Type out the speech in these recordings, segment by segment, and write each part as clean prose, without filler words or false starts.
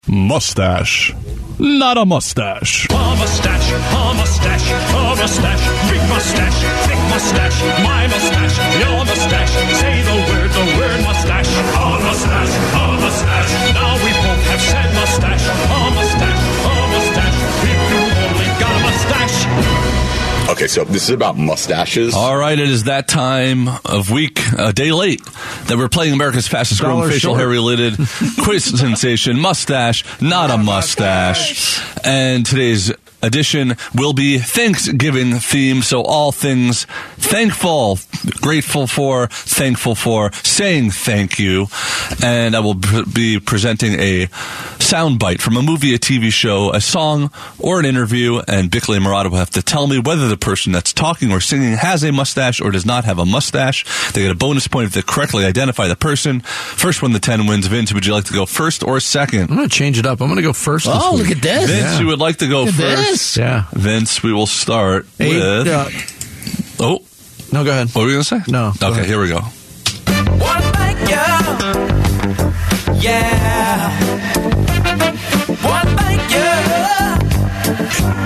Mustache. Not a mustache. A mustache, a mustache, a mustache, big mustache, thick mustache, my mustache, your mustache. Say the word mustache. A mustache, a mustache. Now we both have said mustache. A mustache, a mustache. If you only got a mustache. Okay, so this is about mustaches. All right, it is that time of week, a day late, that we're playing America's fastest growing facial hair-related quiz sensation, Mustache, Not a Mustache. And today's edition will be Thanksgiving themed, so all things thankful, grateful for, thankful for, saying thank you. And I will be presenting a soundbite from a movie, a TV show, a song, or an interview, and Bickley and Murata will have to tell me whether the person that's talking or singing has a mustache or does not have a mustache. They get a bonus point if they correctly identify the person. First one to 10 wins. Vince, would you like to go first or second? I'm going to change it up. I'm going to go first. Oh, look at this. Vince, you would like to go first? Yeah. Vince, we will start with... Oh. No, go ahead. What were you going to say? No. Okay, here we go. One thank you. Yeah. One thank you.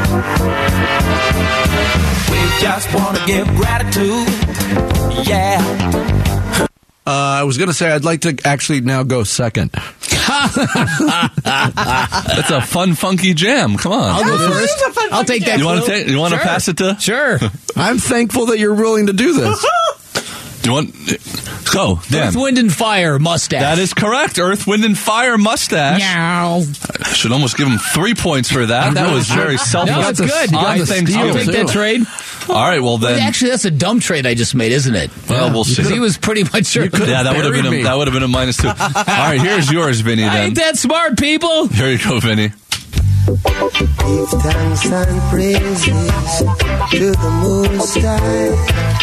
We just want to give gratitude. Yeah. I was going to say I'd like to actually now go second. That's a fun, funky jam. Come on. I'll go first. I'll take that. You want to pass it to? Sure. I'm thankful that you're willing to do this. Do you want... Go, Dan. Earth, Wind, and Fire mustache. That is correct. Earth, Wind, and Fire mustache. Meow. I should almost give him 3 points for that. That was very selfless. No, it's good. On Thanksgiving. I'll take that trade. All right, well then. Actually, that's a dumb trade I just made, isn't it? Well, we'll see. Because he was pretty much sure. Yeah, that would have been a -2. All right, here's yours, Vinny. I ain't that smart, people. Here you go, Vinny. Give thanks and praises to the Most High.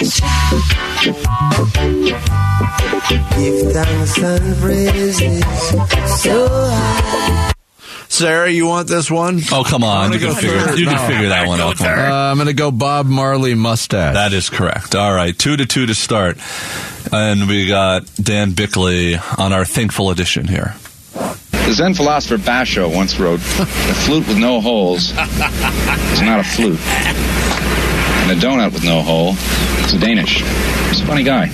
Give thanks and praises so high. Sarah, you want this one? Oh, come on. You can figure that one out. I'm going to go Bob Marley mustache. That is correct. All right, 2-2 to start. And we got Dan Bickley on our Thankful edition here. The Zen philosopher Basho once wrote, "A flute with no holes is not a flute. And a donut with no hole is a Danish." He's a funny guy.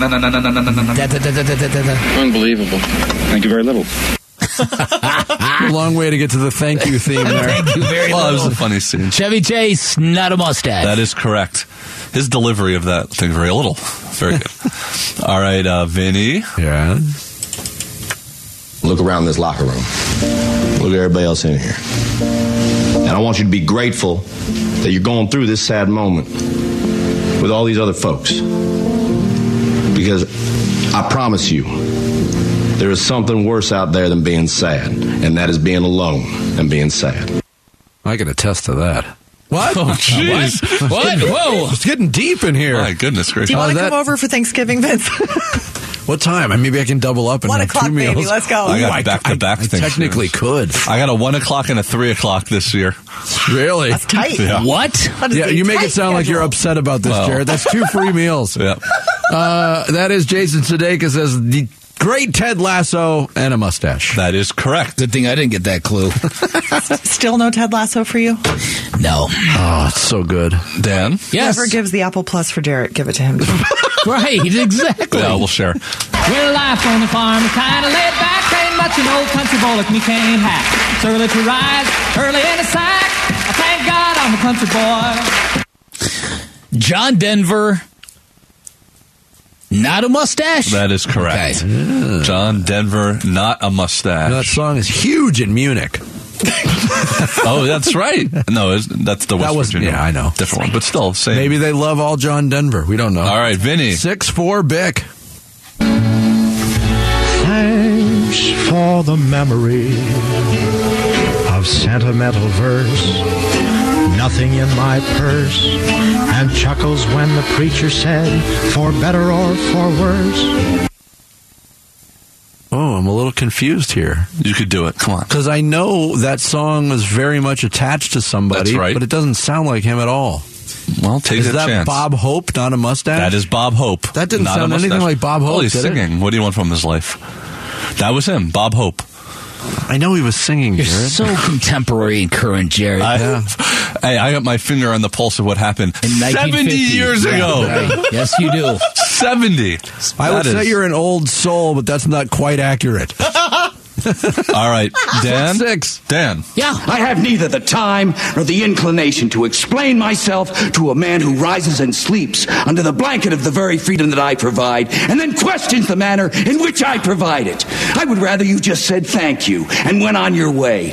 Unbelievable. Thank you very little. A long way to get to the thank you theme there. Thank you very Well, much. it was a funny scene. Chevy Chase, not a mustache. That is correct. His delivery of that thing, very little. Very good. All right, Vinny. Yeah. Look around this locker room. Look at everybody else in here. And I want you to be grateful that you're going through this sad moment with all these other folks. Because I promise you, there is something worse out there than being sad, and that is being alone and being sad. I can attest to that. What? Oh, jeez. What? Whoa. It's getting deep in here. My goodness gracious. Do you want to come over for Thanksgiving, Vince? What time? Maybe I can double up and 1 have o'clock, 2 meals. baby. Let's go. I got back-to-back I things. technically could. I got a 1 o'clock and a 3 o'clock this year. Really? That's tight. Yeah. What? Yeah, you make it sound like you're upset about this, Well. Jared. That's 2 free meals. Yeah. That is Jason Sudeikis as the great Ted Lasso and a mustache. That is correct. Good thing I didn't get that clue. Still no Ted Lasso for you? No. Oh, it's so good. Dan? Yes. Whoever gives the Apple Plus for Jarrett, give it to him. Right, exactly. Yeah, we'll share. Well, life on the farm is kind of laid back. Ain't much an old country boy like me can't hack. It's early to rise, early in the sack. I thank God I'm a country boy. John Denver, not a mustache? That is correct. Okay. Yeah. John Denver, not a mustache. That song is huge in Munich. Oh, that's right. No, that's the West Virginia. Yeah, I know. Different one, but still same. Maybe they love all John Denver. We don't know. All right, Vinny. 6-4 Bick. Thanks for the memory of sentimental verse. Nothing in my purse. And chuckles when the preacher said, for better or for worse. Oh, I'm a little confused here. You could do it. Come on. Because I know that song is very much attached to somebody. That's right. But it doesn't sound like him at all. Well, take Is the that chance. Bob Hope, not a mustache? That is Bob Hope. That didn't not sound a anything mustache. like Bob Hope, Oh, he's did it? singing. What do you want from his life? That was him, Bob Hope. I know he was singing, You're Jared. so contemporary and current, Jared. I got my finger on the pulse of what happened In 70 years ago. Right. Yes, you do. 70. I would say you're an old soul, but that's not quite accurate. All right, Dan. 6. Dan. Yeah. I have neither the time nor the inclination to explain myself to a man who rises and sleeps under the blanket of the very freedom that I provide and then questions the manner in which I provide it. I would rather you just said thank you and went on your way.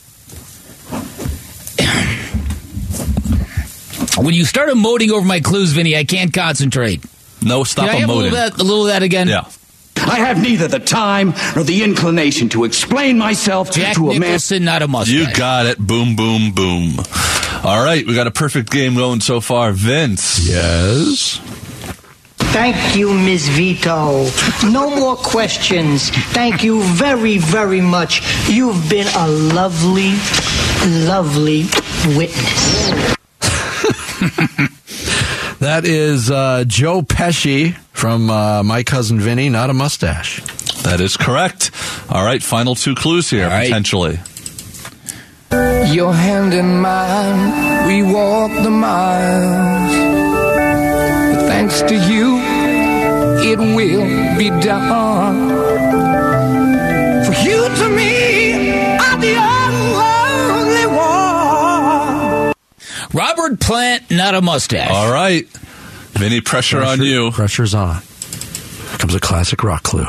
When you start emoting over my clues, Vinny, I can't concentrate. No, stop Can I have emoting. a little of that again? Yeah. I have neither the time nor the inclination to explain myself Jack to a man. Nicholson, not a mustache. You got it. Boom, boom, boom. All right, we got a perfect game going so far. Vince. Yes. Thank you, Ms. Vito. No more questions. Thank you very, very much. You've been a lovely, lovely witness. That is Joe Pesci from My Cousin Vinny, Not a Mustache. That is correct. All right, final 2 clues here, potentially. Your hand in mine, we walk the miles. But thanks to you, it will be done. For you to me are the only one. Robert Plant, not a mustache. All right. Vinny, pressure on you. Pressure's on. Here comes a classic rock clue.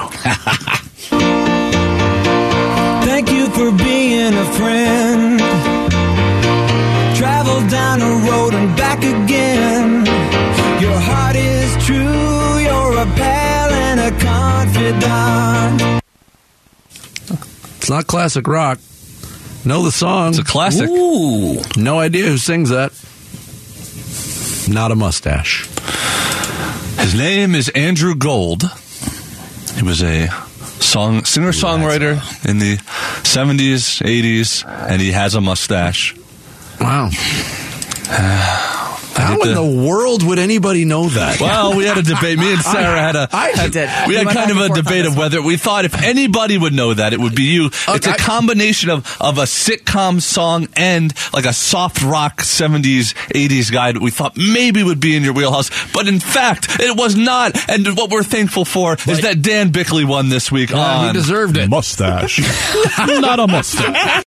Thank you for being a friend. Travel down a road and back again. Your heart is true. You're a pal and a confidant. It's not classic rock. Know the song. It's a classic. Ooh. No idea who sings that. Not a mustache. His name is Andrew Gold. He was a singer-songwriter in the 70s, 80s, and he has a mustache. Wow. How in the world would anybody know that? Well, we had a debate. Me and Sarah had we had kind of a debate of whether we thought if anybody would know that, it would be you. It's a combination of a sitcom song and like a soft rock 70s, 80s guy that we thought maybe would be in your wheelhouse. But in fact, it was not. And what we're thankful for is that Dan Bickley won this week on he deserved it. Mustache. Not a mustache.